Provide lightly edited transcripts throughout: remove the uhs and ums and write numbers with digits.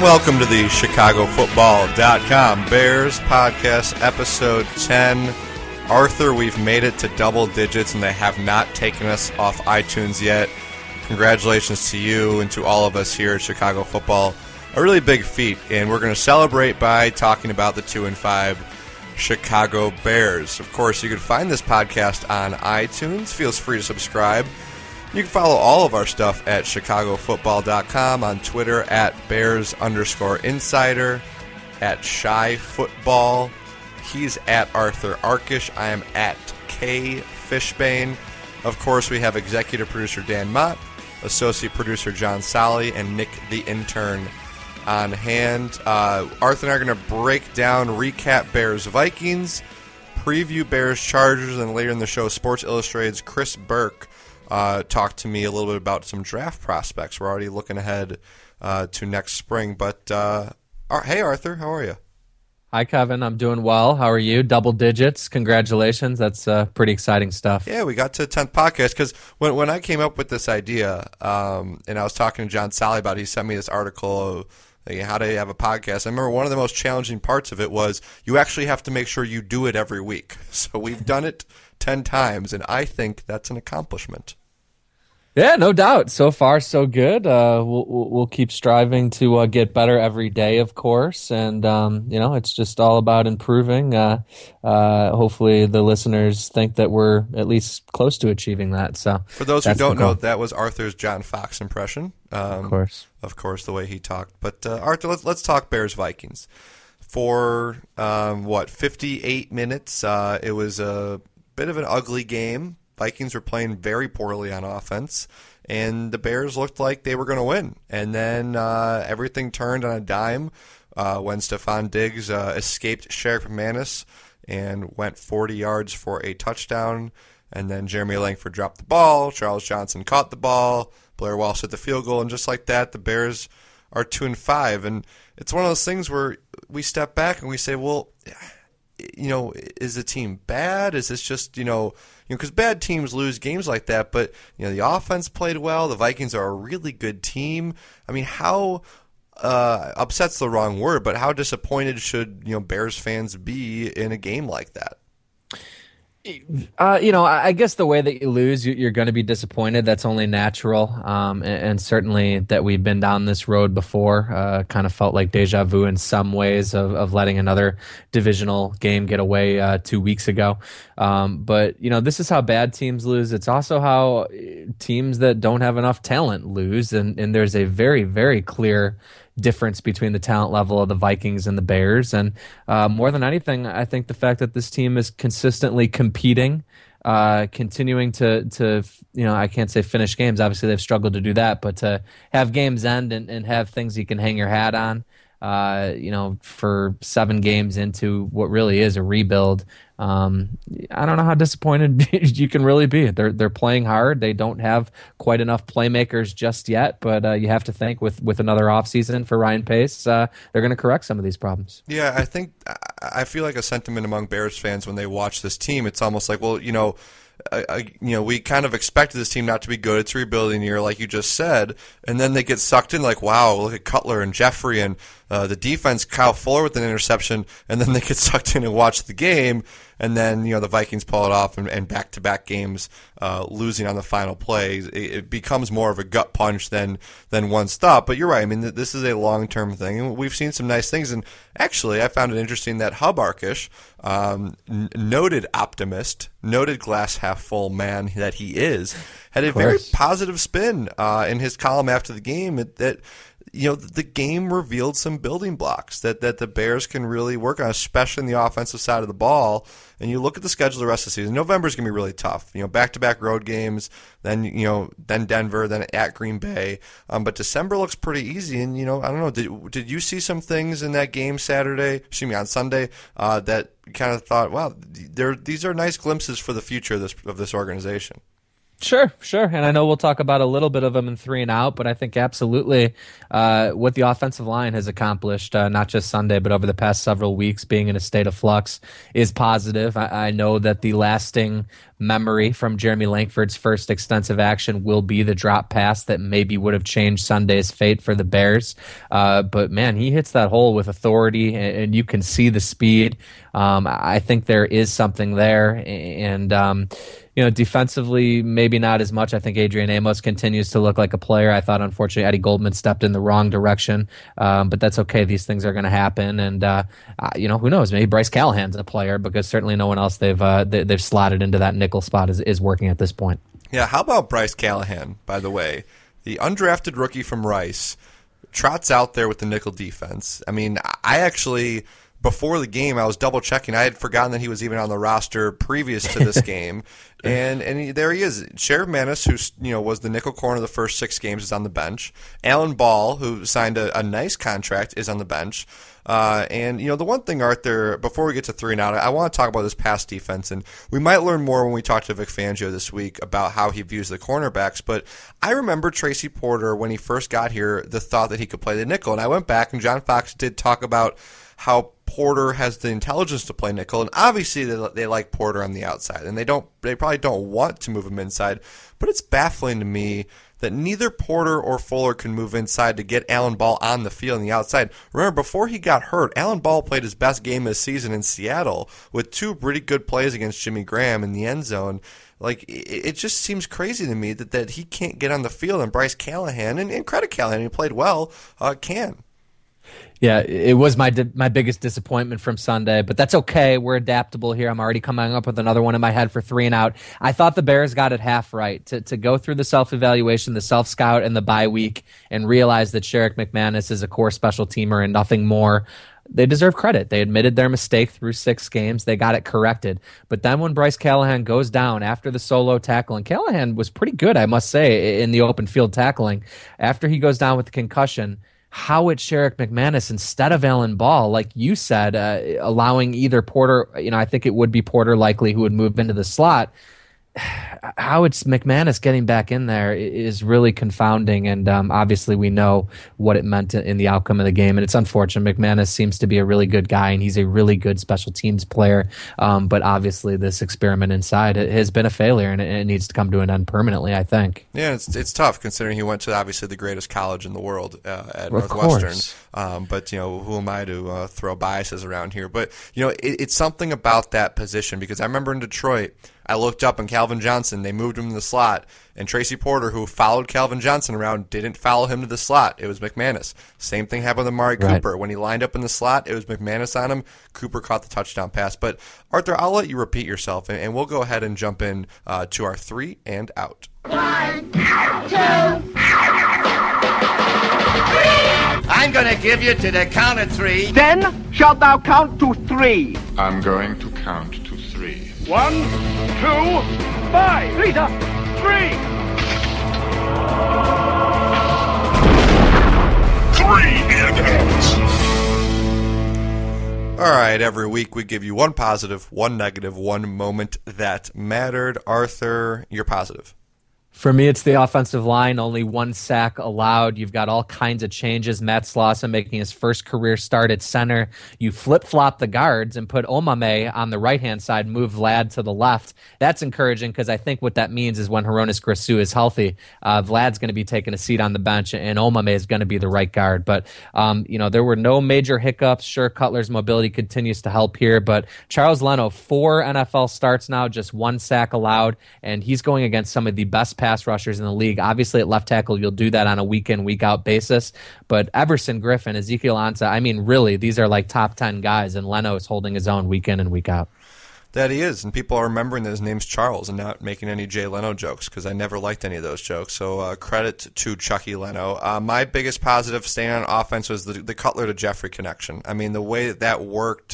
Welcome to the ChicagoFootball.com Bears podcast, episode 10. Arthur, we've made it to double digits, and they have not taken us off iTunes yet. Congratulations to you and to all of us here at Chicago Football. A really big feat, and we're going to celebrate by talking about the 2-5 Chicago Bears. Of course, you can find this podcast on iTunes. Feel free to subscribe. You can follow all of our stuff at ChicagoFootball.com, on Twitter at Bears_Insider, at ShyFootball. He's at Arthur Arkish. I am at K Fishbane. Of course, we have executive producer Dan Mott, associate producer John Solly, and Nick the intern on hand. Arthur and I are going to break down, recap Bears-Vikings, preview Bears-Chargers, and later in the show, Sports Illustrated's Chris Burke talked to me a little bit about some draft prospects. We're already looking ahead to next spring. But hey, Arthur, how are you? Hi, Kevin. I'm doing well. How are you? Double digits. Congratulations. That's pretty exciting stuff. Yeah, we got to the 10th podcast because when I came up with this idea, and I was talking to John Solly about it, he sent me this article of how do you have a podcast. I remember one of the most challenging parts of it was you actually have to make sure you do it every week. So we've done it 10 times, and I think that's an accomplishment. Yeah, no doubt. So far, so good. We'll keep striving to get better every day, of course, and it's just all about improving. Hopefully, the listeners think that we're at least close to achieving that. So, for those who don't know, that was Arthur's John Fox impression. Of course, the way he talked. But Arthur, let's talk Bears-Vikings. For 58 minutes, it was a bit of an ugly game. Vikings were playing very poorly on offense, and the Bears looked like they were going to win. And then everything turned on a dime when Stephon Diggs escaped Sheriff McManus and went 40 yards for a touchdown. And then Jeremy Langford dropped the ball. Charles Johnson caught the ball. Blair Walsh hit the field goal. And just like that, the Bears are 2-5. And it's one of those things where we step back and we say, well, is the team bad? Is this just, because bad teams lose games like that, but, the offense played well. The Vikings are a really good team. I mean, how upset's the wrong word, but how disappointed should, Bears fans be in a game like that? I guess the way that you lose, you're going to be disappointed. That's only natural. And certainly that we've been down this road before, kind of felt like deja vu in some ways of letting another divisional game get away 2 weeks ago. But this is how bad teams lose. It's also how teams that don't have enough talent lose. And there's a very, very clear difference between the talent level of the Vikings and the Bears. And more than anything, I think the fact that this team is consistently competing, continuing to I can't say finish games. Obviously, they've struggled to do that, but to have games end and have things you can hang your hat on, for 7 games into what really is a rebuild. I don't know how disappointed you can really be. They're playing hard. They don't have quite enough playmakers just yet, but you have to think with another offseason for Ryan Pace, they're going to correct some of these problems. Yeah, I feel like a sentiment among Bears fans when they watch this team, it's almost like, well, we kind of expected this team not to be good. It's a rebuilding year, like you just said, and then they get sucked in like, wow, look at Cutler and Jeffrey and the defense, Kyle Fuller with an interception, and then they get sucked in and watch the game, and then the Vikings pull it off and back-to-back games losing on the final play. It becomes more of a gut punch than one stop. But you're right. I mean, this is a long-term thing, and we've seen some nice things. And actually, I found it interesting that Hub Arkish, noted optimist, noted glass-half-full man that he is, had a very positive spin in his column after the game that the game revealed some building blocks that the Bears can really work on, especially in the offensive side of the ball. And you look at the schedule the rest of the season. November's going to be really tough. Back-to-back road games, then Denver, then at Green Bay. But December looks pretty easy. And I don't know. Did you see some things in that game on Sunday, that kind of thought, wow, these are nice glimpses for the future of this organization? Sure. And I know we'll talk about a little bit of them in 3 and out, but I think absolutely what the offensive line has accomplished, not just Sunday, but over the past several weeks, being in a state of flux, is positive. I know that the lasting memory from Jeremy Langford's first extensive action will be the drop pass that maybe would have changed Sunday's fate for the Bears. But man, he hits that hole with authority, and you can see the speed. I think there is something there, and defensively, maybe not as much. I think Adrian Amos continues to look like a player. I thought, unfortunately, Eddie Goldman stepped in the wrong direction, but that's okay. These things are going to happen, and who knows? Maybe Bryce Callahan's a player, because certainly no one else they've slotted into that nickel spot is working at this point. Yeah, how about Bryce Callahan, by the way? The undrafted rookie from Rice trots out there with the nickel defense. I mean, I actually, before the game, I was double-checking. I had forgotten that he was even on the roster previous to this game. There he is. Sheriff Manis, who was the nickel corner the first 6 games, is on the bench. Alan Ball, who signed a nice contract, is on the bench. The one thing, Arthur, before we get to 3 and out, I want to talk about this pass defense, and we might learn more when we talk to Vic Fangio this week about how he views the cornerbacks. But I remember Tracy Porter, when he first got here, the thought that he could play the nickel. And I went back, and John Fox did talk about how Porter has the intelligence to play nickel, and obviously they like Porter on the outside, and they probably don't want to move him inside. But it's baffling to me that neither Porter or Fuller can move inside to get Alan Ball on the field on the outside. Remember, before he got hurt, Alan Ball played his best game this season in Seattle with 2 pretty good plays against Jimmy Graham in the end zone. Like, it just seems crazy to me that he can't get on the field, and Bryce Callahan, and credit Callahan, he played well, can. Yeah, it was my biggest disappointment from Sunday, but that's okay. We're adaptable here. I'm already coming up with another one in my head for 3 and out. I thought the Bears got it half right to go through the self-evaluation, the self-scout, and the bye week and realize that Sherrick McManus is a core special teamer and nothing more. They deserve credit. They admitted their mistake through 6 games. They got it corrected. But then when Bryce Callahan goes down after the solo tackle, and Callahan was pretty good, I must say, in the open field tackling, after he goes down with the concussion, how it's Sherrick McManus instead of Alan Ball, like you said, allowing either Porter, I think it would be Porter likely who would move into the slot. How it's McManus getting back in there is really confounding, and obviously we know what it meant in the outcome of the game, and it's unfortunate. McManus seems to be a really good guy, and he's a really good special teams player, but obviously this experiment inside has been a failure, and it needs to come to an end permanently, I think. Yeah, it's tough considering he went to obviously the greatest college in the world at Northwestern. But who am I to throw biases around here? But it's something about that position, because I remember in Detroit, I looked up and Calvin Johnson, they moved him to the slot, and Tracy Porter, who followed Calvin Johnson around, didn't follow him to the slot. It was McManus. Same thing happened with Amari Cooper. When he lined up in the slot, it was McManus on him. Cooper caught the touchdown pass. But Arthur, I'll let you repeat yourself, and we'll go ahead and jump in to our 3 and out. 1, 2, 3. I'm going to give you to the count of 3. Then shalt thou count to 3. I'm going to count to 3. 1, 2, 5. 3. 3 and out. All right, every week we give you 1 positive, 1 negative, 1 moment that mattered. Arthur, you're positive. For me, it's the offensive line, only 1 sack allowed. You've got all kinds of changes. Matt Slauson making his first career start at center. You flip-flop the guards and put Omame on the right-hand side, move Vlad to the left. That's encouraging, because I think what that means is when Hronis Grasu is healthy, Vlad's going to be taking a seat on the bench, and Omame is going to be the right guard. But, there were no major hiccups. Sure, Cutler's mobility continues to help here, but Charles Leno, 4 NFL starts now, just 1 sack allowed, and he's going against some of the best pass rushers in the league. Obviously, at left tackle, you'll do that on a week-in, week-out basis. But Everson Griffin, Ezekiel Ansah, really, these are like top 10 guys, and Leno is holding his own week in and week out. That he is, and people are remembering that his name's Charles and not making any Jay Leno jokes, because I never liked any of those jokes. So credit to Chucky Leno. My biggest positive staying on offense was the Cutler to Jeffrey connection. The way that worked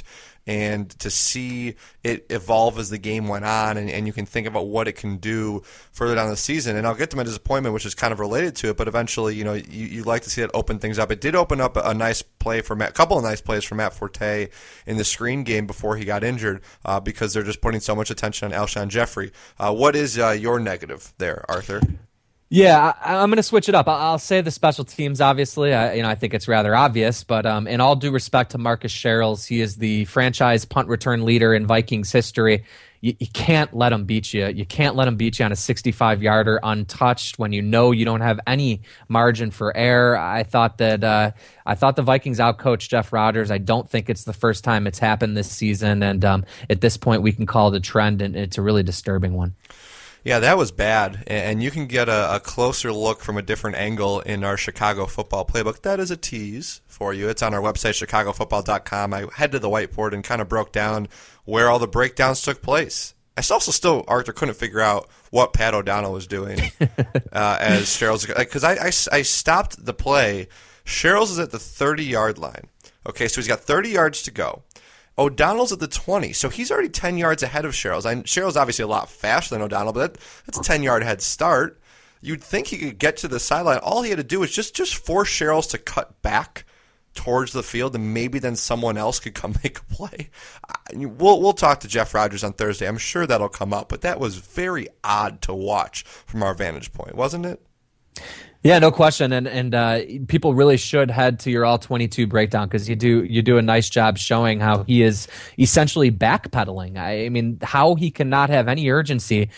and to see it evolve as the game went on, and you can think about what it can do further down the season. And I'll get to my disappointment, which is kind of related to it, but eventually, you like to see it open things up. It did open up a nice play for Matt, a couple of nice plays for Matt Forte in the screen game before he got injured, because they're just putting so much attention on Alshon Jeffrey. What is your negative there, Arthur? Yeah, I'm going to switch it up. I'll say the special teams, obviously. I think it's rather obvious, but in all due respect to Marcus Sherrills, he is the franchise punt return leader in Vikings history. You can't let him beat you. You can't let him beat you on a 65-yarder untouched when you know you don't have any margin for error. I thought the Vikings outcoached Jeff Rodgers. I don't think it's the first time it's happened this season, and at this point we can call it a trend, and it's a really disturbing one. Yeah, that was bad, and you can get a closer look from a different angle in our Chicago football playbook. That is a tease for you. It's on our website, chicagofootball.com. I head to the whiteboard and kind of broke down where all the breakdowns took place. I also still, Arthur, couldn't figure out what Pat O'Donnell was doing as Sherrills, because I stopped the play. Sherrills is at the 30-yard line. Okay, so he's got 30 yards to go. O'Donnell's at the 20, so he's already 10 yards ahead of Sherrills. Sherrills obviously a lot faster than O'Donnell, but that's a 10-yard head start. You'd think he could get to the sideline. All he had to do was just force Sherrills to cut back towards the field, and maybe then someone else could come make a play. We'll talk to Jeff Rodgers on Thursday. I'm sure that'll come up, but that was very odd to watch from our vantage point, wasn't it? Yeah, no question, and people really should head to your all 22 breakdown, because you do a nice job showing how he is essentially backpedaling. I mean, how he cannot have any urgency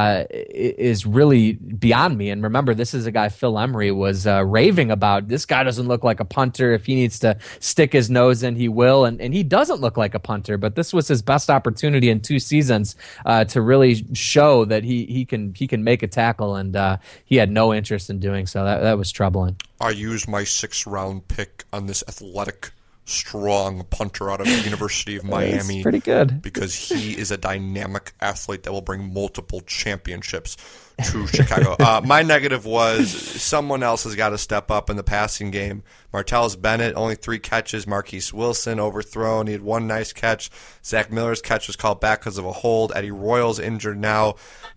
is really beyond me. And remember, this is a guy Phil Emery was raving about. This guy doesn't look like a punter. If he needs to stick his nose in, he will, and he doesn't look like a punter. But this was his best opportunity in 2 seasons to really show that he can make a tackle, and he had no interest in doing so. That was troubling. I used my 6th-round pick on this athletic, strong punter out of the University of Miami. That's pretty good. Because he is a dynamic athlete that will bring multiple championships to Chicago. My negative was someone else has got to step up in the passing game. Martellus Bennett, only 3 catches. Marquise Wilson, overthrown. He had 1 nice catch. Zach Miller's catch was called back because of a hold. Eddie Royal's injured now.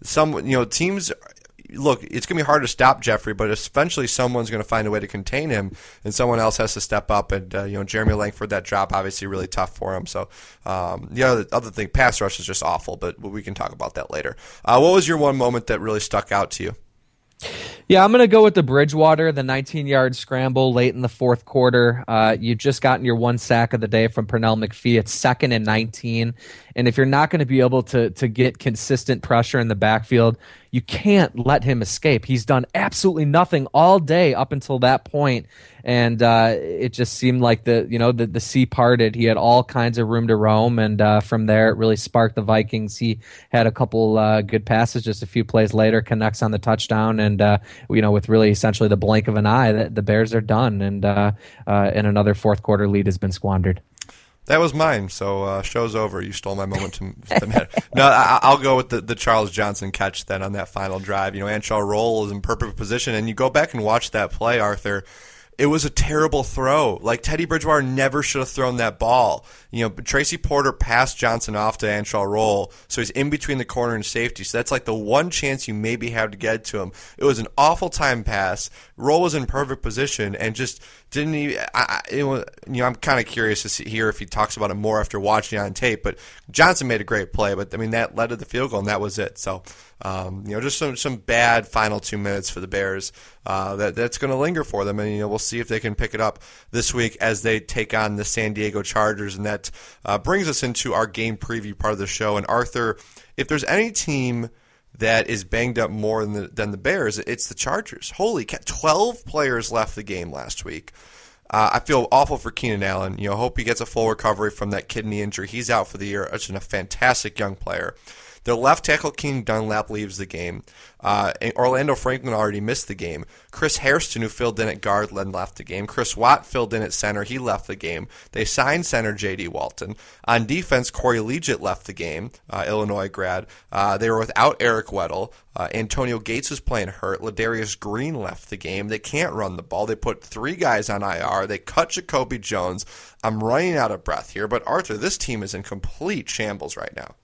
Teams... Look, it's going to be hard to stop Jeffrey, but eventually someone's going to find a way to contain him, and someone else has to step up. And Jeremy Langford, that drop obviously really tough for him. So the other thing, pass rush is just awful, but we can talk about that later. What was your one moment that really stuck out to you? Yeah, I'm going to go with the Bridgewater, the 19-yard scramble late in the 4th quarter. You've just gotten your 1 sack of the day from Pernell McPhee. It's 2nd and 19. And if you're not going to be able to get consistent pressure in the backfield, you can't let him escape. He's done absolutely nothing all day up until that point. And it just seemed like the sea parted. He had all kinds of room to roam, and from there it really sparked the Vikings. He had a couple good passes just a few plays later, connects on the touchdown, and with really essentially the blink of an eye, the Bears are done, and another 4th quarter lead has been squandered. That was mine, so show's over. You stole my moment to No, I'll go with the Charles Johnson catch then on that final drive. Anshel Roll is in perfect position, and you go back and watch that play, Arthur. It was a terrible throw. Like, Teddy Bridgewater never should have thrown that ball. Tracy Porter passed Johnson off to Anshel Roll, so he's in between the corner and safety. So that's like the one chance you maybe have to get to him. It was an awful time pass. Roll was in perfect position and just didn't even. I'm kind of curious to hear if he talks about it more after watching it on tape. But Johnson made a great play, but that led to the field goal, and that was it. So. Just some bad final 2 minutes for the Bears that's going to linger for them, and we'll see if they can pick it up this week as they take on the San Diego Chargers, and that brings us into our game preview part of the show. And Arthur, if there's any team that is banged up more than the Bears, it's the Chargers. Holy cow, 12 players left the game last week. I feel awful for Keenan Allen. Hope he gets a full recovery from that kidney injury. He's out for the year. It's a fantastic young player. Their left tackle, King Dunlap, leaves the game. And Orlando Franklin already missed the game. Chris Hairston, who filled in at guard, left the game. Chris Watt filled in at center. He left the game. They signed center J.D. Walton. On defense, Corey Liuget left the game, Illinois grad. They were without Eric Weddle. Antonio Gates was playing hurt. Ladarius Green left the game. They can't run the ball. They put 3 guys on IR. They cut Jacoby Jones. I'm running out of breath here, but Arthur, this team is in complete shambles right now.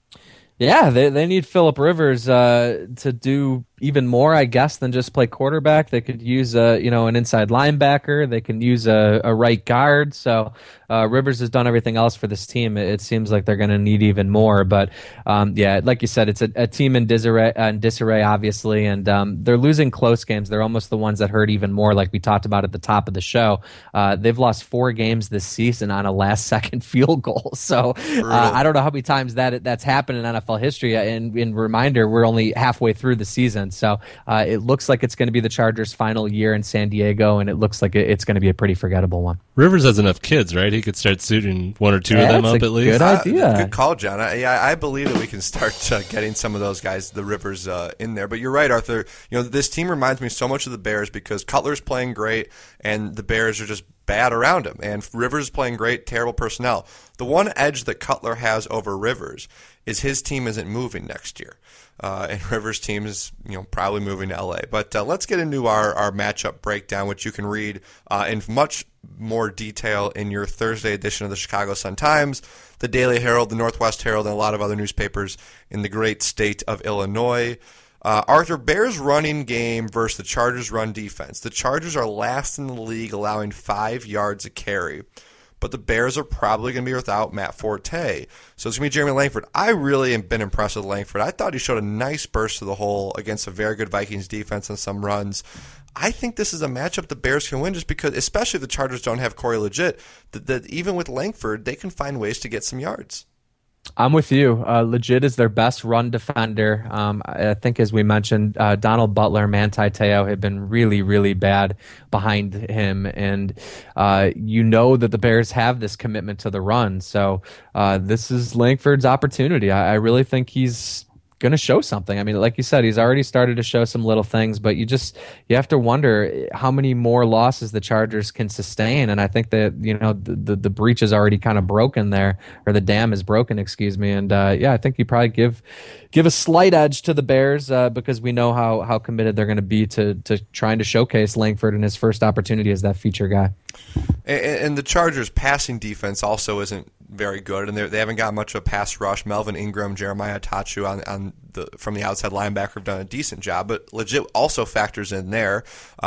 Yeah, they need Phillip Rivers to do even more, I guess, than just play quarterback. They could use an inside linebacker. They can use a right guard. So Rivers has done everything else for this team. It seems like they're going to need even more. But like you said, it's a team in disarray, obviously, and they're losing close games. They're almost the ones that hurt even more, like we talked about at the top of the show. They've lost 4 games this season on a last-second field goal. So I don't know how many times that's happened in NFL history. And in reminder, we're only halfway through the season. So it looks like it's going to be the Chargers' final year in San Diego, and it looks like it's going to be a pretty forgettable one. Rivers has enough kids, right? He could start suiting 1 or 2 of them up at least. Good idea. Good call, John. I believe that we can start getting some of those guys, the Rivers, in there. But you're right, Arthur. This team reminds me so much of the Bears because Cutler's playing great, and the Bears are just bad around him. And Rivers is playing great, terrible personnel. The one edge that Cutler has over Rivers is his team isn't moving next year. And Rivers' team is, probably moving to LA. But let's get into our matchup breakdown, which you can read in much more detail in your Thursday edition of the Chicago Sun-Times, the Daily Herald, the Northwest Herald, and a lot of other newspapers in the great state of Illinois. Arthur, Bears running game versus the Chargers run defense. The Chargers are last in the league, allowing 5 yards a carry. But the Bears are probably going to be without Matt Forte. So it's going to be Jeremy Langford. I really have been impressed with Langford. I thought he showed a nice burst to the hole against a very good Vikings defense on some runs. I think this is a matchup the Bears can win just because, especially if the Chargers don't have Corey Liuget, that even with Langford, they can find ways to get some yards. I'm with you. Liuget is their best run defender. I think, as we mentioned, Donald Butler, Manti Te'o have been really, really bad behind him. And that the Bears have this commitment to the run. So this is Langford's opportunity. I really think he's going to show something. I mean, like you said, he's already started to show some little things, but you have to wonder how many more losses the Chargers can sustain. And I think that, the breach is already kind of broken there, or the dam is broken, excuse me. And I think you probably give a slight edge to the Bears because we know how committed they're going to be to trying to showcase Langford in his first opportunity as that feature guy. And the Chargers' passing defense also isn't very good, and they haven't got much of a pass rush. Melvin Ingram, Jeremiah Tachu from the outside linebacker have done a decent job, but Liuget also factors in there.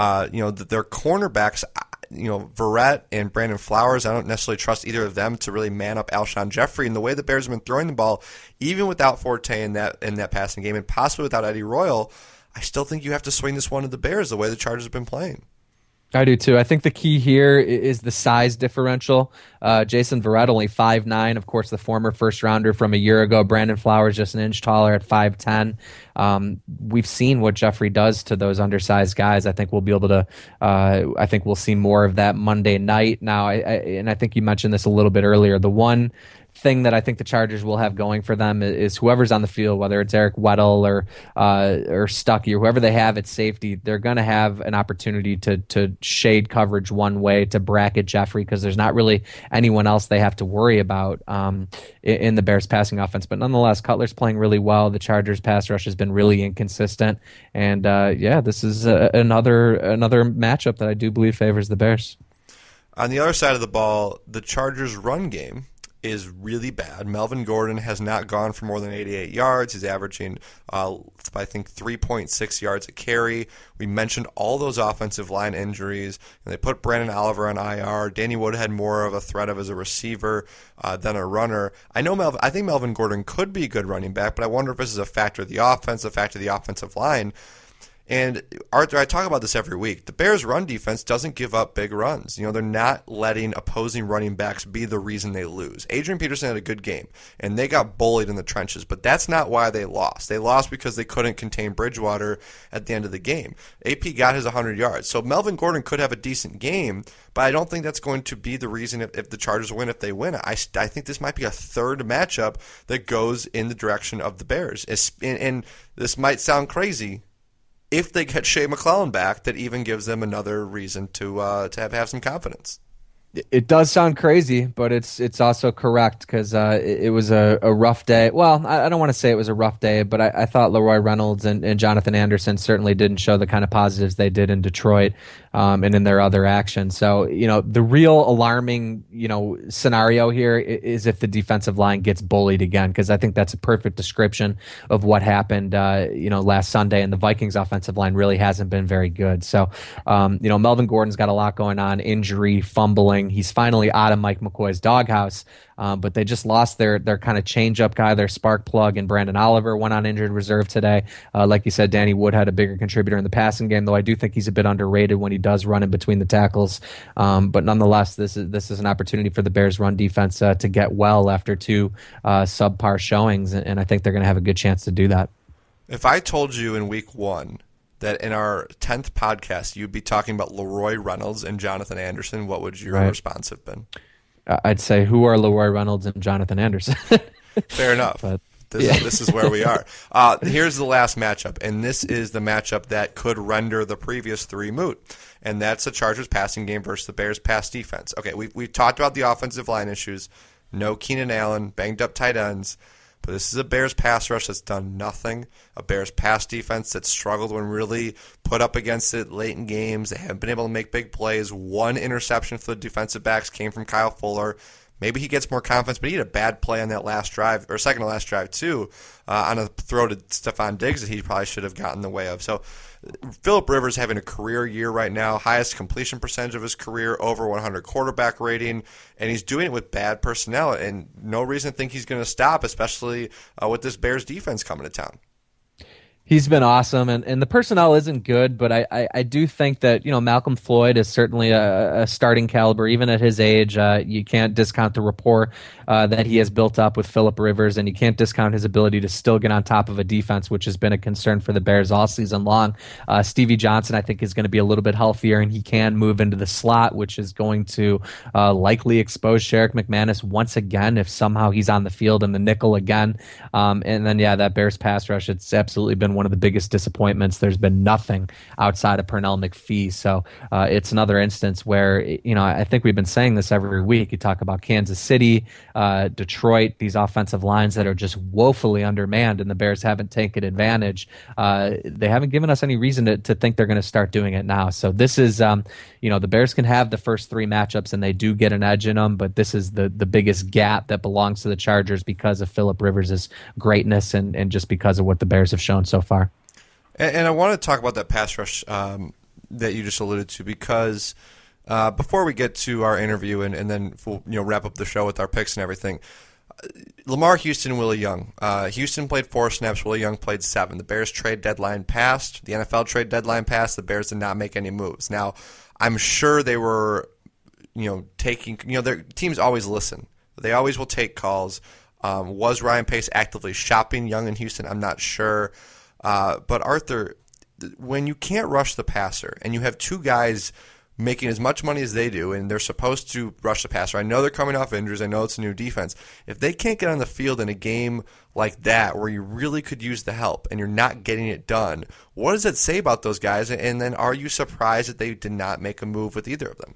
Their cornerbacks, Verrett and Brandon Flowers, I don't necessarily trust either of them to really man up Alshon Jeffrey. And the way the Bears have been throwing the ball, even without Forte in that passing game, and possibly without Eddie Royal, I still think you have to swing this one to the Bears the way the Chargers have been playing. I do too. I think the key here is the size differential. Jason Verrett, only 5'9", of course, the former first rounder from a year ago. Brandon Flowers, just an inch taller at 5'10". We've seen what Jeffrey does to those undersized guys. I think we'll be able to. I think we'll see more of that Monday night. Now, I think you mentioned this a little bit earlier. The one thing that I think the Chargers will have going for them is whoever's on the field, whether it's Eric Weddle or Stuckey or whoever they have at safety, they're going to have an opportunity to shade coverage one way to bracket Jeffrey because there's not really anyone else they have to worry about in the Bears passing offense. But nonetheless, Cutler's playing really well. The Chargers pass rush has been really inconsistent. And this is another matchup that I do believe favors the Bears. On the other side of the ball, the Chargers run game is really bad. Melvin Gordon has not gone for more than 88 yards. He's averaging, I think, 3.6 yards a carry. We mentioned all those offensive line injuries. And they put Brandon Oliver on IR. Danny Wood had more of a threat of as a receiver than a runner. I think Melvin Gordon could be a good running back, but I wonder if this is a factor of the offense, a factor of the offensive line. And Arthur, I talk about this every week. The Bears' run defense doesn't give up big runs. They're not letting opposing running backs be the reason they lose. Adrian Peterson had a good game, and they got bullied in the trenches, but that's not why they lost. They lost because they couldn't contain Bridgewater at the end of the game. AP got his 100 yards. So Melvin Gordon could have a decent game, but I don't think that's going to be the reason if the Chargers win, if they win. I think this might be a third matchup that goes in the direction of the Bears. And this might sound crazy. If they get Shea McClellan back, that even gives them another reason to have some confidence. It does sound crazy, but it's also correct because it was a rough day. Well, I don't want to say it was a rough day, but I thought Leroy Reynolds and Jonathan Anderson certainly didn't show the kind of positives they did in Detroit and in their other actions. So, the real alarming, scenario here is if the defensive line gets bullied again, because I think that's a perfect description of what happened, last Sunday, and the Vikings offensive line really hasn't been very good. So, Melvin Gordon's got a lot going on, injury, fumbling. He's finally out of Mike McCoy's doghouse, but they just lost their kind of change-up guy, their spark plug, and Brandon Oliver went on injured reserve today. Like you said, Danny Wood had a bigger contributor in the passing game, though I do think he's a bit underrated when he does run in between the tackles. But nonetheless, this is an opportunity for the Bears' run defense to get well after two subpar showings, and I think they're going to have a good chance to do that. If I told you in week 1 that in our 10th podcast you'd be talking about Leroy Reynolds and Jonathan Anderson, what would your response have been? I'd say, who are Leroy Reynolds and Jonathan Anderson? Fair enough. But, this is where we are. Here's the last matchup, and this is the matchup that could render the previous 3 moot, and that's the Chargers passing game versus the Bears pass defense. Okay, we've talked about the offensive line issues. No Keenan Allen, banged up tight ends. But this is a Bears pass rush that's done nothing, a Bears pass defense that's struggled when really put up against it late in games. They haven't been able to make big plays. 1 interception for the defensive backs came from Kyle Fuller. Maybe he gets more confidence, but he had a bad play on that last drive, or second to last drive too, on a throw to Stephon Diggs that he probably should have gotten in the way of. So Phillip Rivers having a career year right now, highest completion percentage of his career, over 100 quarterback rating, and he's doing it with bad personnel, and no reason to think he's going to stop, especially with this Bears defense coming to town. He's been awesome, and the personnel isn't good, but I do think that Malcolm Floyd is certainly a starting caliber, even at his age. You can't discount the rapport that he has built up with Phillip Rivers, and you can't discount his ability to still get on top of a defense, which has been a concern for the Bears all season long. Stevie Johnson, I think, is going to be a little bit healthier, and he can move into the slot, which is going to likely expose Sherrick McManus once again if somehow he's on the field in the nickel again. And then, that Bears pass rush, it's absolutely been one of the biggest disappointments. There's been nothing outside of Pernell McPhee. So it's another instance where, I think we've been saying this every week. You talk about Kansas City, Detroit, these offensive lines that are just woefully undermanned, and the Bears haven't taken advantage. They haven't given us any reason to think they're going to start doing it now. So this is, the Bears can have the first 3 matchups, and they do get an edge in them, but this is the biggest gap that belongs to the Chargers because of Phillip Rivers' greatness and just because of what the Bears have shown so far. And I want to talk about that pass rush that you just alluded to, because before we get to our interview and then we'll wrap up the show with our picks and everything, Lamar Houston, Willie Young. Houston played 4 snaps. Willie Young played 7. The Bears trade deadline passed. The NFL trade deadline passed. The Bears did not make any moves. Now, I'm sure they were, taking. Their teams always listen. They always will take calls. Was Ryan Pace actively shopping Young in Houston? I'm not sure. But Arthur, when you can't rush the passer and you have 2 guys making as much money as they do, and they're supposed to rush the passer, I know they're coming off injuries, I know it's a new defense. If they can't get on the field in a game like that where you really could use the help and you're not getting it done, what does it say about those guys? And then are you surprised that they did not make a move with either of them?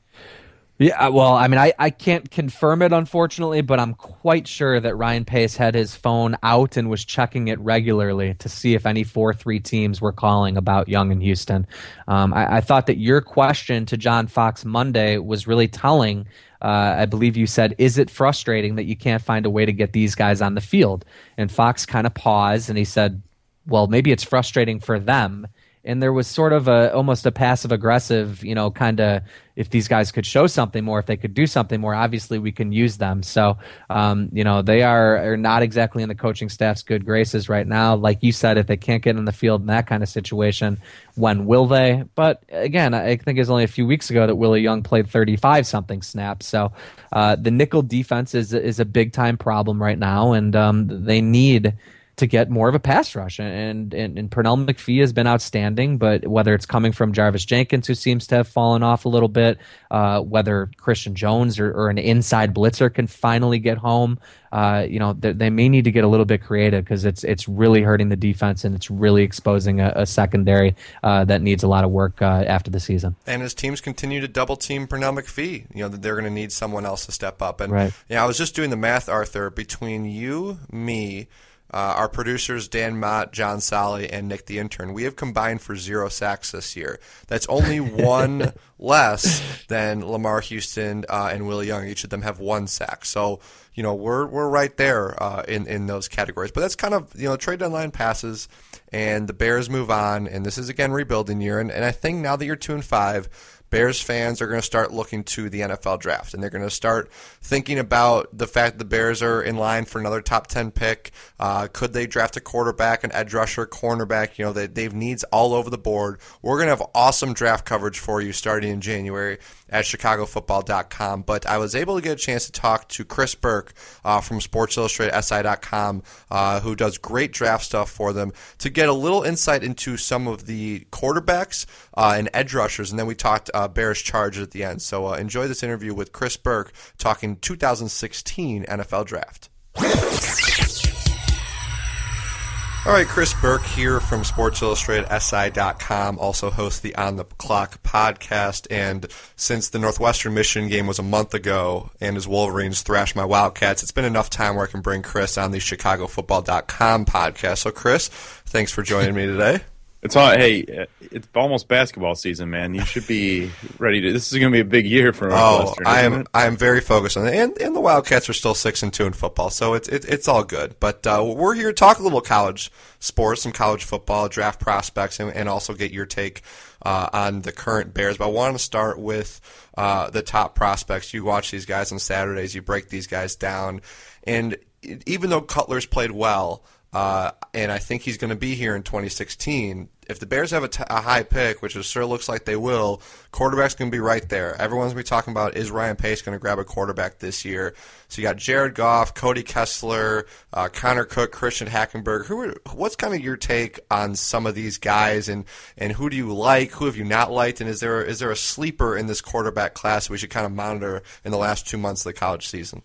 Yeah, well, I mean, I can't confirm it, unfortunately, but I'm quite sure that Ryan Pace had his phone out and was checking it regularly to see if any 4-3 teams were calling about Young in Houston. I thought that your question to John Fox Monday was really telling. I believe you said, is it frustrating that you can't find a way to get these guys on the field? And Fox kind of paused, and he said, well, maybe it's frustrating for them And there was sort of almost a passive aggressive, kind of, if these guys could show something more, if they could do something more, obviously we can use them. So, they are not exactly in the coaching staff's good graces right now. Like you said, if they can't get in the field in that kind of situation, when will they? But again, I think it was only a few weeks ago that Willie Young played 35-something snaps. So the nickel defense is a big-time problem right now, and they need to get more of a pass rush. And Pernell McPhee has been outstanding, but whether it's coming from Jarvis Jenkins, who seems to have fallen off a little bit, whether Christian Jones or an inside blitzer can finally get home, they may need to get a little bit creative, because it's really hurting the defense, and it's really exposing a secondary that needs a lot of work after the season. And as teams continue to double team Pernell McPhee, they're going to need someone else to step up. And right. I was just doing the math, Arthur, between you, me, our producers, Dan Mott, John Solly, and Nick the intern, we have combined for 0 sacks this year. That's only one less than Lamar Houston and Willie Young. Each of them have 1 sack. So, we're right there in those categories. But that's kind of, trade deadline passes, and the Bears move on, and this is, again, rebuilding year. And I think now that you're 2-5, Bears fans are going to start looking to the NFL draft, and they're going to start thinking about the fact that the Bears are in line for another top 10 pick. Could they draft a quarterback, an edge rusher, cornerback? They've needs all over the board. We're going to have awesome draft coverage for you starting in January at chicagofootball.com. But I was able to get a chance to talk to Chris Burke from SportsIllustratedSI.com, who does great draft stuff for them, to get a little insight into some of the quarterbacks and edge rushers. And then we talked Bears Chargers at the end. So enjoy this interview with Chris Burke talking 2016 NFL Draft. All right, Chris Burke here from SportsIllustratedSI.com, also hosts the On the Clock podcast. And since the Northwestern Michigan game was a month ago and his Wolverines thrashed my Wildcats, it's been enough time where I can bring Chris on the ChicagoFootball.com podcast. So, Chris, thanks for joining me today. It's almost basketball season, man. You should be ready to. This is going to be a big year for Northwestern. I am very focused on it, and the Wildcats are still 6-2 in football, so it's all good. But we're here to talk a little college sports, some college football, draft prospects, and also get your take on the current Bears. But I want to start with the top prospects. You watch these guys on Saturdays, you break these guys down, and even though Cutler's played well. And I think he's going to be here in 2016. If the Bears have a high pick, which it sure looks like they will, quarterback's going to be right there. Everyone's going to be talking about, is Ryan Pace going to grab a quarterback this year? So you got Jared Goff, Cody Kessler, Connor Cook, Christian Hackenberg. What's kind of your take on some of these guys, and who do you like? Who have you not liked? And is there a sleeper in this quarterback class we should kind of monitor in the last 2 months of the college season?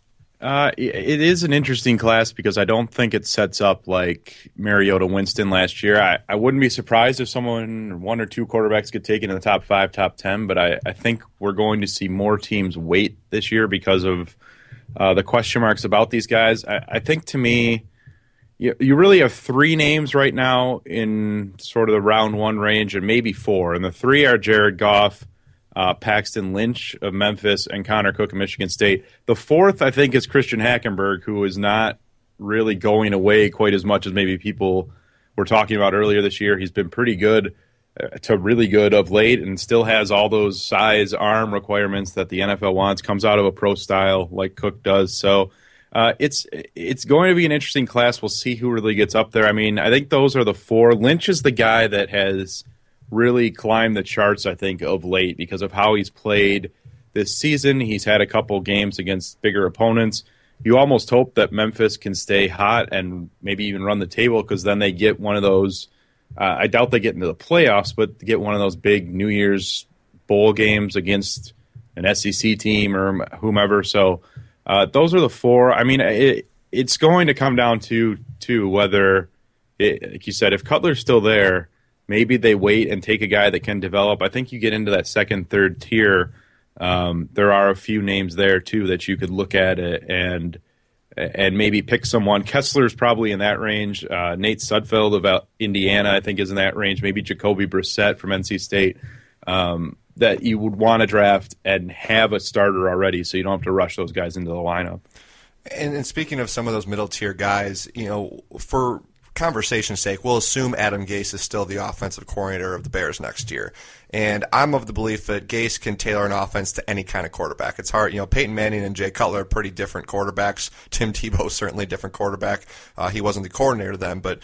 It is an interesting class because I don't think it sets up like Mariota Winston last year. I wouldn't be surprised if one or two quarterbacks get taken in the top 5, top 10, but I think we're going to see more teams wait this year because of the question marks about these guys. I think, to me, you really have 3 names right now in sort of the round 1 range, and maybe 4, and the 3 are Jared Goff, Paxton Lynch of Memphis, and Connor Cook of Michigan State. The 4th, I think, is Christian Hackenberg, who is not really going away quite as much as maybe people were talking about earlier this year. He's been pretty good to really good of late, and still has all those size, arm requirements that the NFL wants. Comes out of a pro style like Cook does. So it's going to be an interesting class. We'll see who really gets up there. I mean, I think those are the 4. Lynch is the guy that has really climbed the charts, I think, of late because of how he's played this season. He's had a couple games against bigger opponents. You almost hope that Memphis can stay hot and maybe even run the table, because then they get one of those I doubt they get into the playoffs, but get one of those big New Year's bowl games against an SEC team or whomever. So those are the 4. I mean, it's going to come down to whether, like you said, if Cutler's still there, maybe they wait and take a guy that can develop. I think you get into that 2nd, 3rd tier. There are a few names there, too, that you could look at and maybe pick someone. Kessler's probably in that range. Nate Sudfeld of Indiana, I think, is in that range. Maybe Jacoby Brissett from NC State, that you would want to draft and have a starter already, so you don't have to rush those guys into the lineup. And speaking of some of those middle-tier guys, for conversation's sake, we'll assume Adam Gase is still the offensive coordinator of the Bears next year. And I'm of the belief that Gase can tailor an offense to any kind of quarterback. It's hard. Peyton Manning and Jay Cutler are pretty different quarterbacks. Tim Tebow certainly a different quarterback. He wasn't the coordinator then. But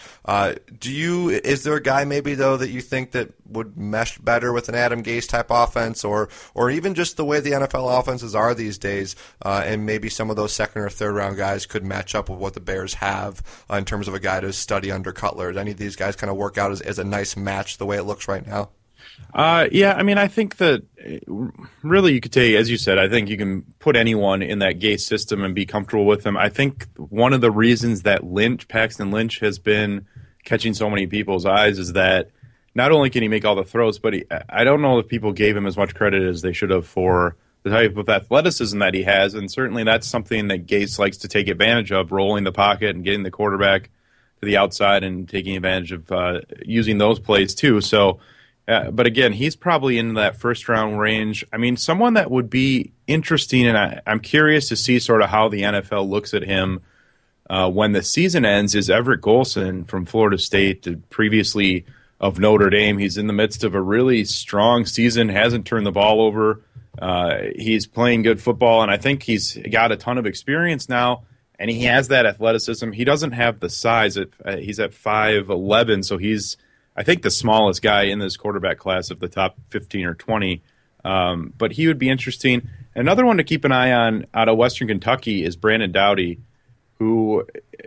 is there a guy maybe, though, that you think that would mesh better with an Adam Gase type offense, or even just the way the NFL offenses are these days, and maybe some of those second or third round guys could match up with what the Bears have in terms of a guy to study under Cutler? Do any of these guys kind of work out as a nice match the way it looks right now? Yeah, I mean, I think that really you could take, as you said, I think you can put anyone in that Gase system and be comfortable with them. I think one of the reasons that Paxton Lynch, has been catching so many people's eyes is that not only can he make all the throws, but I don't know if people gave him as much credit as they should have for the type of athleticism that he has, and certainly that's something that Gase likes to take advantage of, rolling the pocket and getting the quarterback to the outside and taking advantage of using those plays too. So, but again, he's probably in that first-round range. I mean, someone that would be interesting, and I'm curious to see sort of how the NFL looks at him when the season ends, is Everett Golson from Florida State, previously of Notre Dame. He's in the midst of a really strong season, hasn't turned the ball over. He's playing good football, and I think he's got a ton of experience now, and he has that athleticism. He doesn't have the size. He's at 5'11", so he's, I think, the smallest guy in this quarterback class of the top 15 or 20. But he would be interesting. Another one to keep an eye on out of Western Kentucky is Brandon Doughty, who,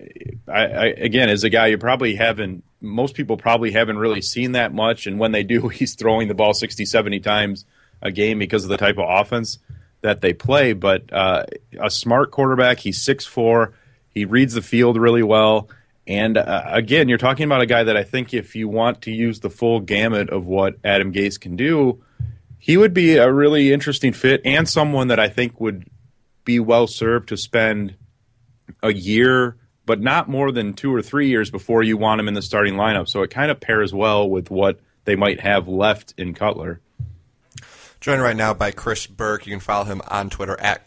again, is a guy most people probably haven't really seen that much. And when they do, he's throwing the ball 60, 70 times a game because of the type of offense that they play. But a smart quarterback, he's 6'4", he reads the field really well. And again, you're talking about a guy that I think if you want to use the full gamut of what Adam Gase can do, he would be a really interesting fit, and someone that I think would be well served to spend a year, but not more than 2 or 3 years before you want him in the starting lineup. So it kind of pairs well with what they might have left in Cutler. Joined right now by Chris Burke. You can follow him on Twitter at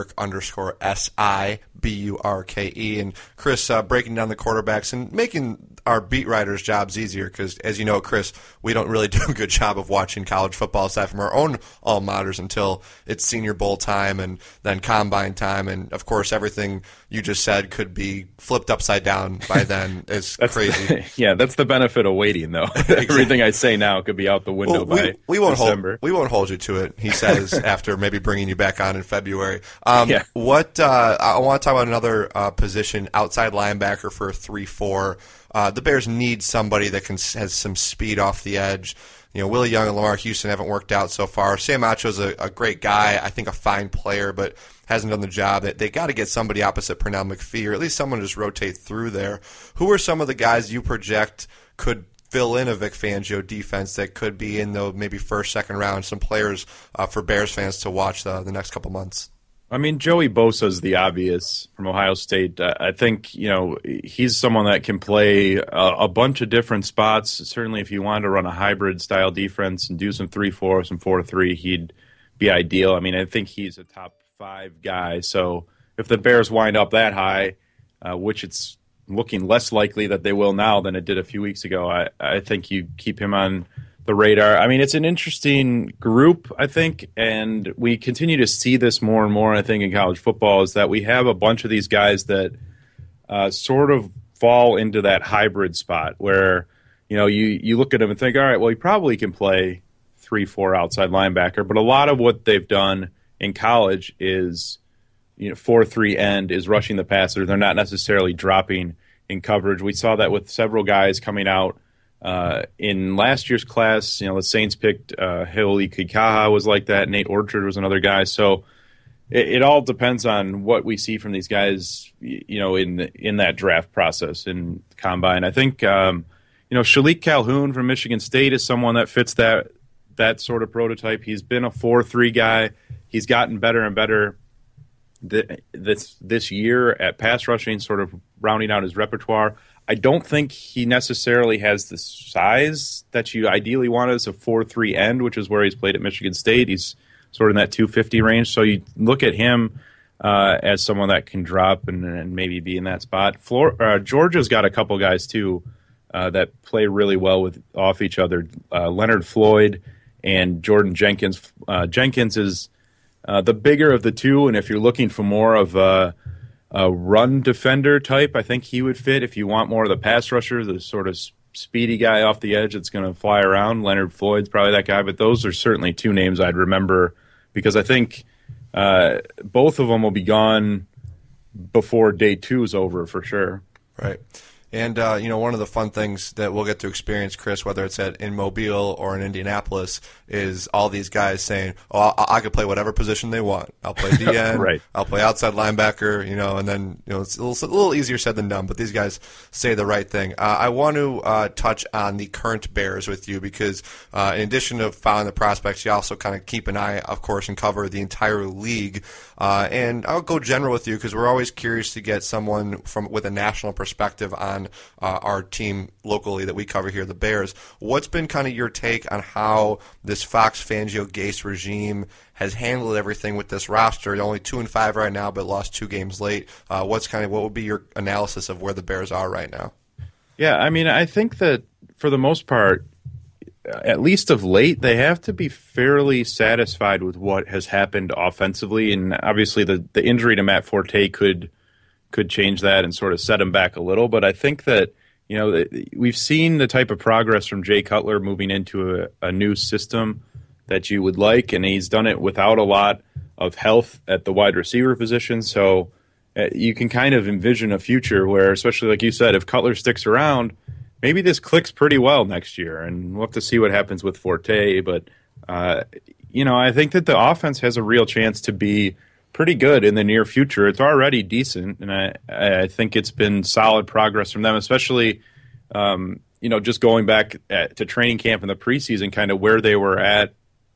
@ChrisBurke_SIBURKE. And Chris, breaking down the quarterbacks and making our beat writers' jobs easier, because as you know, Chris, we don't really do a good job of watching college football aside from our own alma maters until it's Senior Bowl time and then Combine time. And of course, everything you just said could be flipped upside down by then. It's crazy. Yeah, that's the benefit of waiting, though. Exactly. Everything I say now could be out the window by December. We won't hold you to it, he says, after maybe bringing you back on in February. Yeah. I want to talk about another position, outside linebacker for a 3-4. The Bears need somebody that has some speed off the edge. Willie Young and Lamar Houston haven't worked out so far. Sam Acho's a great guy, I think a fine player, but hasn't done the job. They got to get somebody opposite Pernell McPhee, or at least someone to just rotate through there. Who are some of the guys you project could fill in a Vic Fangio defense that could be in the maybe first, second round, some players for Bears fans to watch the next couple months? I mean, Joey Bosa is the obvious from Ohio State. I think, he's someone that can play a bunch of different spots. Certainly if you wanted to run a hybrid style defense and do some 3-4, some 4-3, he'd be ideal. I mean, I think he's a top 5 guy. So if the Bears wind up that high, which it's looking less likely that they will now than it did a few weeks ago, I think you keep him on the radar. I mean, it's an interesting group, I think, and we continue to see this more and more, I think, in college football, is that we have a bunch of these guys that sort of fall into that hybrid spot where, you look at them and think, all right, well, he probably can play 3-4 outside linebacker, but a lot of what they've done in college is 4-3 end, is rushing the passer. They're not necessarily dropping in coverage. We saw that with several guys coming out in last year's class. The Saints picked Hau'oli Kikaha was like that. Nate Orchard was another guy. So it all depends on what we see from these guys, in that draft process in Combine. I think, Shalik Calhoun from Michigan State is someone that fits that sort of prototype. He's been a 4-3 guy. He's gotten better and better this year at pass rushing, sort of rounding out his repertoire. I don't think he necessarily has the size that you ideally want as a 4-3 end, which is where he's played at Michigan State. He's sort of in that 250 range. So you look at him, as someone that can drop and maybe be in that spot. Georgia's got a couple guys too that play really well off each other. Leonard Floyd and Jordan Jenkins. Jenkins is the bigger of the two, and if you're looking for more of a run defender type, I think he would fit. If you want more of the pass rusher, the sort of speedy guy off the edge that's going to fly around, Leonard Floyd's probably that guy. But those are certainly two names I'd remember because I think both of them will be gone before day 2 is over for sure. Right. And, one of the fun things that we'll get to experience, Chris, whether it's in Mobile or in Indianapolis, is all these guys saying, I could play whatever position they want. I'll play DN, right. I'll play outside linebacker, and then, it's a little easier said than done, but these guys say the right thing. I want to touch on the current Bears with you because in addition to following the prospects, you also kind of keep an eye, of course, and cover the entire league. And I'll go general with you because we're always curious to get someone with a national perspective on our team locally that we cover here, the Bears. What's been kind of your take on how this Fox Fangio Gase regime has handled everything with this roster? They're only 2-5 right now, but lost 2 games late. What would be your analysis of where the Bears are right now? Yeah, I mean, I think that for the most part, at least of late, they have to be fairly satisfied with what has happened offensively, and obviously the injury to Matt Forte could change that and sort of set him back a little. But I think that we've seen the type of progress from Jay Cutler moving into a new system that you would like, and he's done it without a lot of health at the wide receiver position. So you can kind of envision a future where, especially like you said, if Cutler sticks around, maybe this clicks pretty well next year, and we'll have to see what happens with Forte. But, I think that the offense has a real chance to be pretty good in the near future. It's already decent, and I think it's been solid progress from them, especially, just going back to training camp in the preseason, kind of where they were at,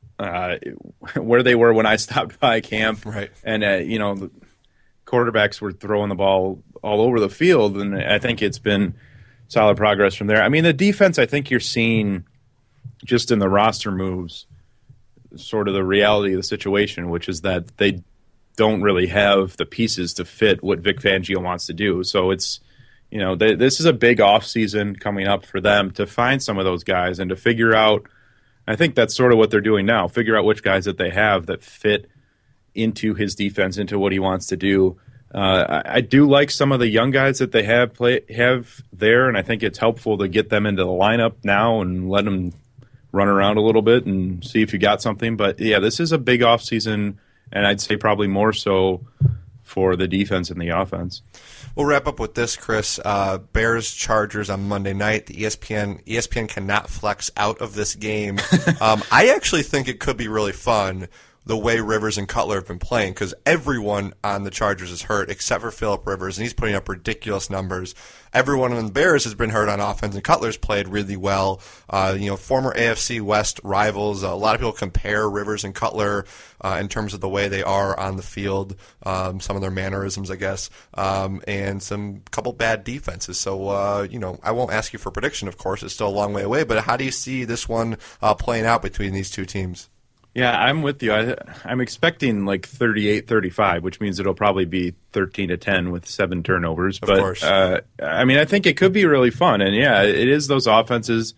where they were when I stopped by camp. Right. And, the quarterbacks were throwing the ball all over the field, and I think it's been solid progress from there. I mean, the defense, I think you're seeing just in the roster moves sort of the reality of the situation, which is that they don't really have the pieces to fit what Vic Fangio wants to do. So it's, this is a big offseason coming up for them to find some of those guys and to figure out, I think that's sort of what they're doing now, figure out which guys that they have that fit into his defense, into what he wants to do. I do like some of the young guys that they have there, and I think it's helpful to get them into the lineup now and let them run around a little bit and see if you got something. But, yeah, this is a big offseason, and I'd say probably more so for the defense and the offense. We'll wrap up with this, Chris. Bears-Chargers on Monday night. The ESPN cannot flex out of this game. I actually think it could be really fun the way Rivers and Cutler have been playing, because everyone on the Chargers is hurt except for Phillip Rivers, and he's putting up ridiculous numbers. Everyone on the Bears has been hurt on offense, and Cutler's played really well. Former AFC West rivals. A lot of people compare Rivers and Cutler in terms of the way they are on the field, some of their mannerisms, I guess, and some couple bad defenses. So, I won't ask you for a prediction, of course. It's still a long way away, but how do you see this one playing out between these two teams? Yeah, I'm with you. I'm expecting like 38-35, which means it'll probably be 13-10 with 7 turnovers. Of course. I think it could be really fun. And, yeah, it is those offenses.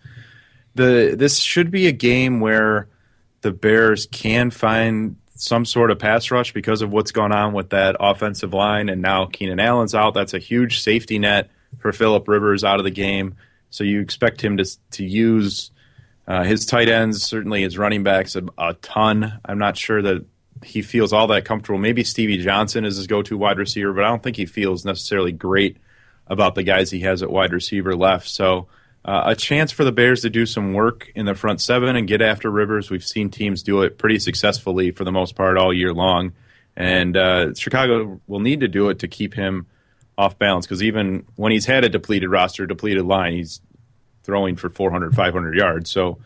This should be a game where the Bears can find some sort of pass rush because of what's going on with that offensive line. And now Keenan Allen's out. That's a huge safety net for Phillip Rivers out of the game. So you expect him to use his tight ends, certainly his running backs, a ton. I'm not sure that he feels all that comfortable. Maybe Stevie Johnson is his go-to wide receiver, but I don't think he feels necessarily great about the guys he has at wide receiver left. So a chance for the Bears to do some work in the front seven and get after Rivers. We've seen teams do it pretty successfully for the most part all year long. And Chicago will need to do it to keep him off balance, because even when he's had a depleted roster, depleted line, he's throwing for 400, 500 yards. So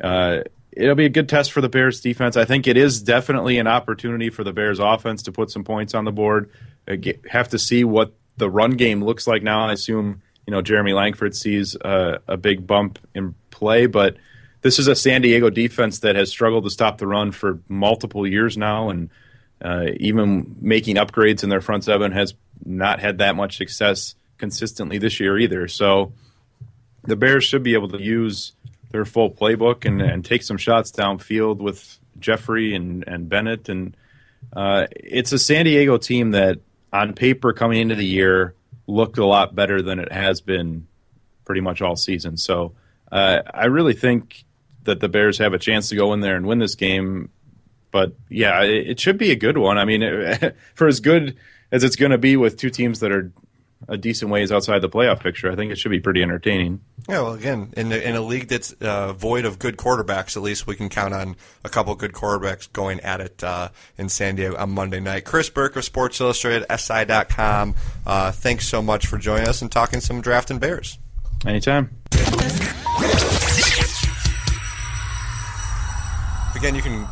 it'll be a good test for the Bears defense. I think it is definitely an opportunity for the Bears offense to put some points on the board. Have to see what the run game looks like now. I assume, Jeremy Langford sees a big bump in play, but this is a San Diego defense that has struggled to stop the run for multiple years now, and even making upgrades in their front seven has not had that much success consistently this year either. So the Bears should be able to use their full playbook and take some shots downfield with Jeffrey and Bennett. And it's a San Diego team that on paper coming into the year looked a lot better than it has been pretty much all season. So I really think that the Bears have a chance to go in there and win this game. But, yeah, it should be a good one. I mean, for as good as it's going to be with two teams that are a decent ways outside the playoff picture, I think it should be pretty entertaining. Yeah, well, again, in a league that's void of good quarterbacks, at least we can count on a couple good quarterbacks going at it in San Diego on Monday night. Chris Burke of Sports Illustrated, SI.com. Thanks so much for joining us and talking some draft and Bears. Anytime. Again, you can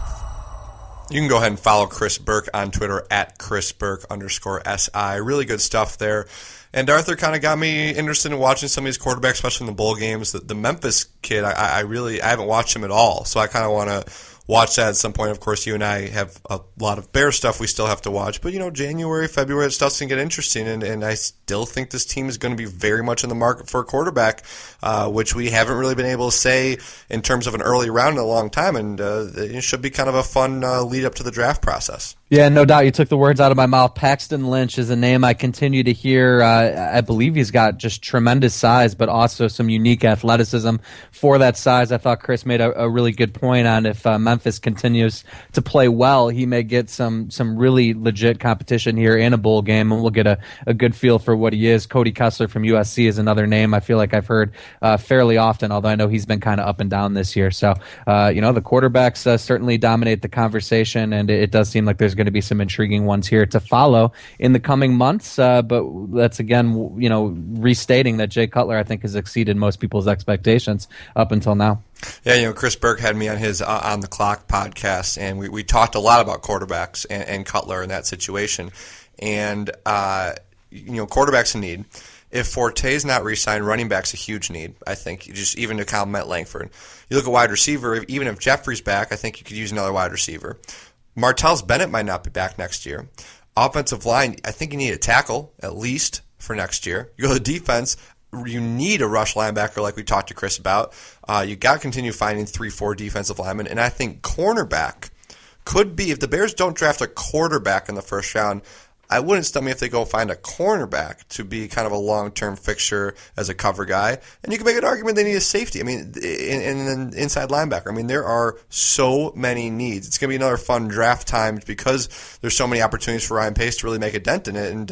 go ahead and follow Chris Burke on Twitter at @ChrisBurke_SI. Really good stuff there. And Arthur kind of got me interested in watching some of these quarterbacks, especially in the bowl games. The Memphis kid, I haven't watched him at all, so I kind of want to watch that at some point. Of course, you and I have a lot of Bear stuff we still have to watch. But, January, February, it starts to get interesting. And I still think this team is going to be very much in the market for a quarterback, which we haven't really been able to say in terms of an early round in a long time. And it should be kind of a fun lead up to the draft process. Yeah, no doubt. You took the words out of my mouth. Paxton Lynch is a name I continue to hear. I believe he's got just tremendous size, but also some unique athleticism for that size. I thought Chris made a really good point on if Memphis continues to play well, he may get some really legit competition here in a bowl game, and we'll get a good feel for what he is. Cody Kessler from USC is another name I feel like I've heard fairly often, although I know he's been kind of up and down this year. So, the quarterbacks certainly dominate the conversation, and it does seem like there's going to be some intriguing ones here to follow in the coming months. But that's, again, restating that Jay Cutler, I think, has exceeded most people's expectations up until now. Yeah, Chris Burke had me on his On the Clock podcast, and we talked a lot about quarterbacks and Cutler in that situation. And, quarterback's a need. If Forte's not re-signed, running back's a huge need, I think, just even to complement Langford. You look at wide receiver, even if Jeffrey's back, I think you could use another wide receiver. Martellus Bennett might not be back next year. Offensive line, I think you need a tackle, at least, for next year. You go to defense, you need a rush linebacker like we talked to Chris about. You got to continue finding 3-4 defensive linemen. And I think cornerback could be, if the Bears don't draft a quarterback in the first round, I wouldn't stun me if they go find a cornerback to be kind of a long-term fixture as a cover guy. And you can make an argument they need a safety. I mean, and an inside linebacker. I mean, there are so many needs. It's going to be another fun draft time because there's so many opportunities for Ryan Pace to really make a dent in it. And,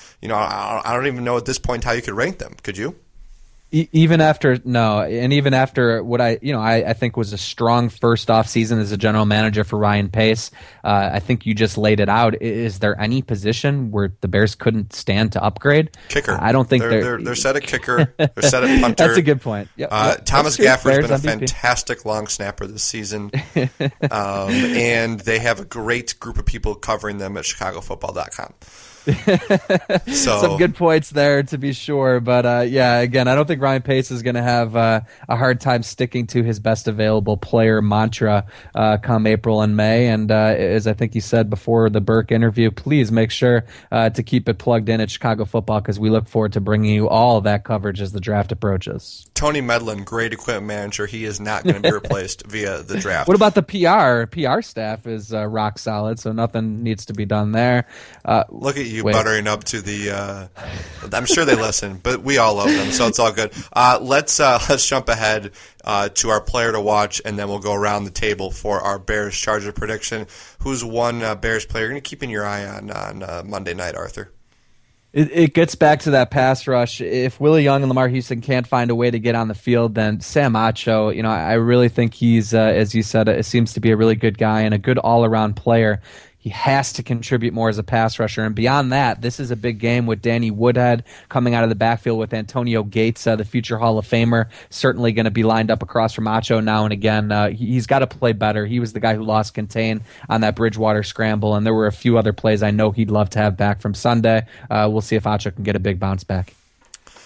I don't even know at this point how you could rank them. Could you? Even after what I think was a strong first off season as a general manager for Ryan Pace, I think you just laid it out. Is there any position where the Bears couldn't stand to upgrade? Kicker. I don't think they're set at kicker. They're set at punter. That's a good point. Yep. Thomas Gafford's been a fantastic long snapper this season, and they have a great group of people covering them at ChicagoFootball.com. So some good points there, to be sure, but again, I don't think Ryan Pace is going to have a hard time sticking to his best available player mantra come April and May. And as I think you said before the Burke interview, please make sure to keep it plugged in at Chicago Football, because we look forward to bringing you all of that coverage as the draft approaches. Tony Medlin, great equipment manager. He is not going to be replaced via the draft. What about the PR? PR staff is rock solid, so nothing needs to be done there. Look at you buttering up to the I'm sure they listen, but we all love them, so it's all good. Let's jump ahead to our player to watch, and then we'll go around the table for our Bears-Charger prediction. Who's one Bears player you're going to keep in your eye on Monday night, Arthur? It gets back to that pass rush. If Willie Young and Lamar Houston can't find a way to get on the field, then Sam Acho, I really think he's, as you said, it seems to be a really good guy and a good all-around player. He has to contribute more as a pass rusher. And beyond that, this is a big game with Danny Woodhead coming out of the backfield with Antonio Gates, the future Hall of Famer, certainly going to be lined up across from Acho now and again. He's got to play better. He was the guy who lost contain on that Bridgewater scramble, and there were a few other plays I know he'd love to have back from Sunday. We'll see if Acho can get a big bounce back.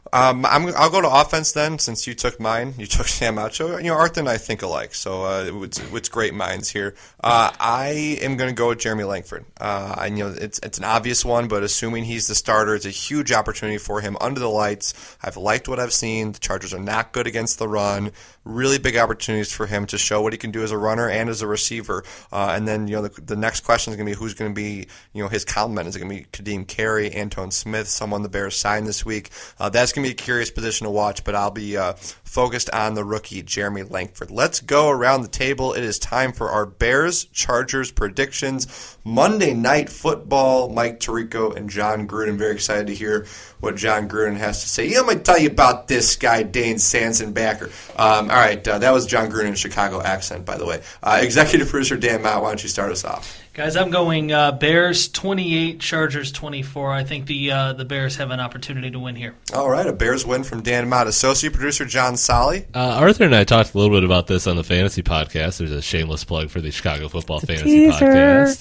I'll go to offense then, since you took mine. You took Sam Acho. Arthur and I think alike, so it's great minds here. I am going to go with Jeremy Langford. It's an obvious one, but assuming he's the starter, it's a huge opportunity for him under the lights. I've liked what I've seen. The Chargers are not good against the run. Really big opportunities for him to show what he can do as a runner and as a receiver. And then the next question is going to be who's going to be his complement. Is it going to be Kadeem Carey, Antone Smith, someone the Bears signed this week? That's going to be a curious position to watch, but I'll be focused on the rookie, Jeremy Langford. Let's go around the table. It is time for our Bears-Chargers predictions. Monday Night Football, Mike Tirico and John Gruden. Very excited to hear what John Gruden has to say. Let me tell you about this guy, Dane Sansenbacher. All right, that was John Gruden's Chicago accent, by the way. Executive producer Dan Mott, why don't you start us off? Guys, I'm going Bears 28, Chargers 24. I think the Bears have an opportunity to win here. All right, a Bears win from Dan Mott. Associate producer John Solly. Arthur and I talked a little bit about this on the Fantasy Podcast. There's a shameless plug for the Chicago Football Fantasy Podcast.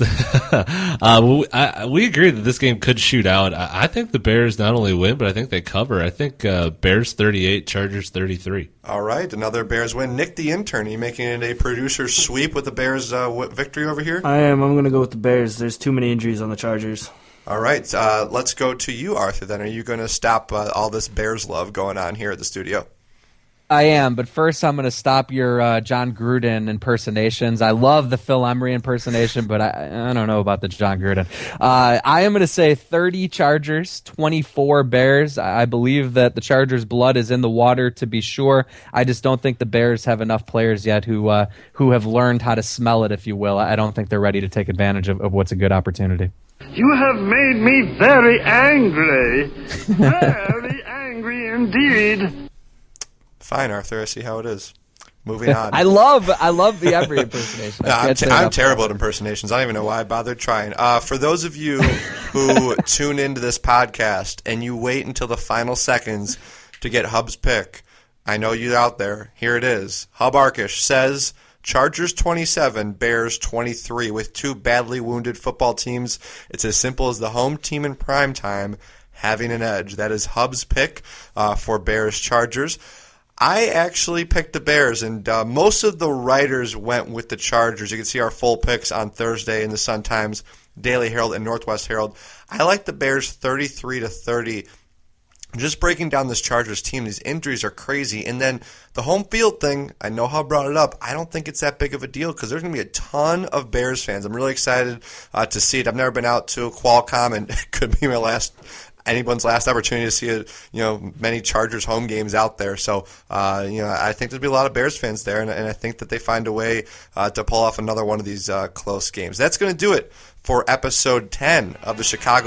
We agree that this game could shoot out. I think the Bears not only win, but I think they cover. I think Bears 38, Chargers 33. All right, another Bears win. Nick the intern, are you making it a producer sweep with the Bears victory over here? I am. I'm going to go with the Bears. There's too many injuries on the Chargers. All right, let's go to you, Arthur, then. Are you going to stop all this Bears love going on here at the studio? I am, but first I'm going to stop your John Gruden impersonations. I love the Phil Emery impersonation, but I don't know about the John Gruden. I am going to say 30 Chargers, 24 Bears. I believe that the Chargers' blood is in the water, to be sure. I just don't think the Bears have enough players yet who have learned how to smell it, if you will. I don't think they're ready to take advantage of what's a good opportunity. You have made me very angry. Very angry indeed. Fine, Arthur. I see how it is. Moving on. I love the Emery impersonation. I'm terrible at impersonations. I don't even know why I bothered trying. For those of you who tune into this podcast and you wait until the final seconds to get Hub's pick, I know you out there. Here it is. Hub Arkish says Chargers 27, Bears 23. With two badly wounded football teams, it's as simple as the home team in prime time having an edge. That is Hub's pick for Bears Chargers. I actually picked the Bears, and most of the writers went with the Chargers. You can see our full picks on Thursday in the Sun-Times, Daily Herald, and Northwest Herald. I like the Bears 33-30. Just breaking down this Chargers team, these injuries are crazy. And then the home field thing, I know how I brought it up. I don't think it's that big of a deal because there's going to be a ton of Bears fans. I'm really excited to see it. I've never been out to Qualcomm, and it could be anyone's last opportunity to see many Chargers home games out there. So, I think there'll be a lot of Bears fans there, and I think that they find a way to pull off another one of these close games. That's going to do it for episode 10 of the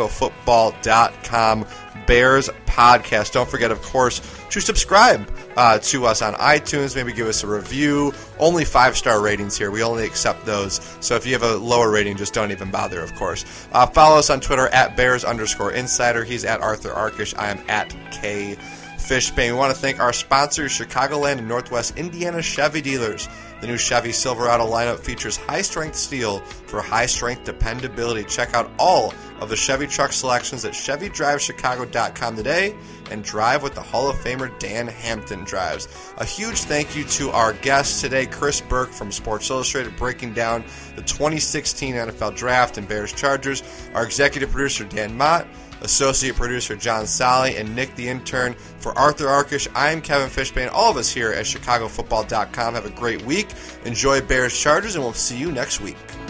ChicagoFootball.com Bears podcast. Don't forget, of course, to subscribe to us on iTunes. Maybe give us a review. Only 5-star ratings here. We only accept those. So if you have a lower rating, just don't even bother, of course. Follow us on Twitter at Bears_Insider. He's at Arthur Arkish. I am at K Fishbane. We want to thank our sponsors, Chicagoland and Northwest Indiana Chevy dealers. The new Chevy Silverado lineup features high-strength steel for high-strength dependability. Check out all of the Chevy truck selections at ChevyDriveChicago.com today and drive what the Hall of Famer Dan Hampton drives. A huge thank you to our guest today, Chris Burke from Sports Illustrated, breaking down the 2016 NFL Draft and Bears Chargers. Our executive producer, Dan Mott. Associate producer John Solly, and Nick the intern. For Arthur Arkish, I'm Kevin Fishbane. All of us here at ChicagoFootball.com have a great week. Enjoy Bears Chargers, and we'll see you next week.